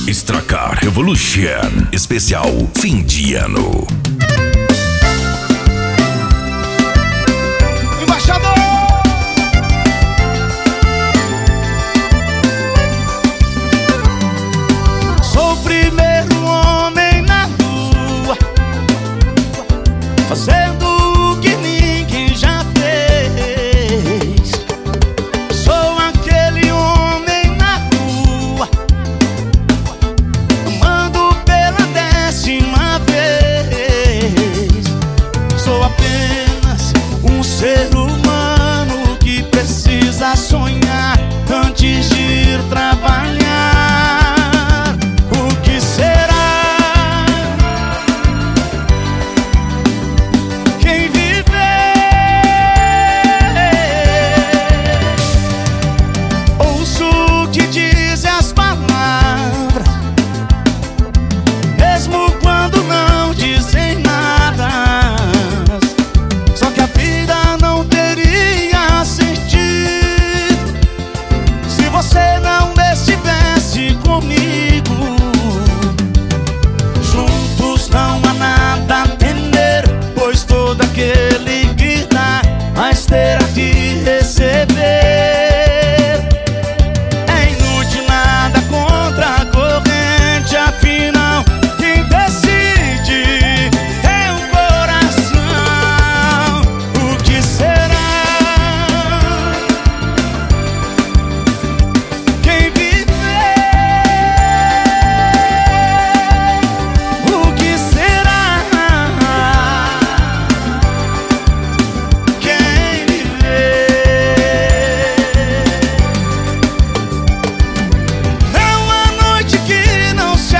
Stracar Revolution, especial fim de ano. Embaixador! Sou o primeiro homem na lua, fazendo o que ninguém já fez. Sou aquele homem na rua, amando pela 10ª vez. Sou apenas um ser humano que precisa sonhar antes de ir trabalhar. O que será? Quem viver ouço o que dizem as palavras, mesmo quando não dizem nada. Só que a vida não teria sentido se você não estivesse comigo. Juntos não há nada a temer, pois todo aquele que dá, mas terá que receber. É inútil nada contra a corrente, afinal quem decide é o coração. O que será? Quem viver? O que será? Quem viver? É uma noite que não se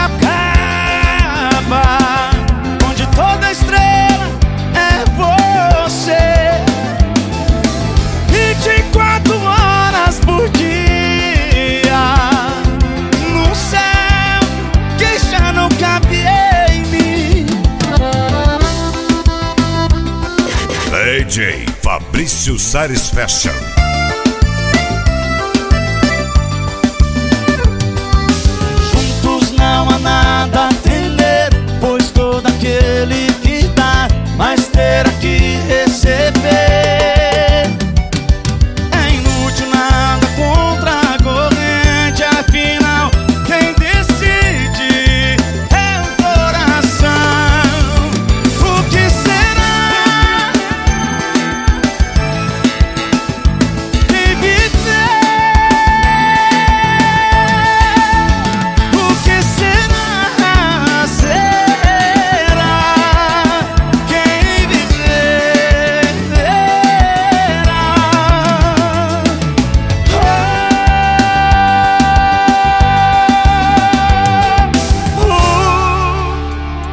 acaba, onde toda estrela é você. 24 horas por dia, num céu que já não cabe em mim. DJ Fabrício Sares Fashion.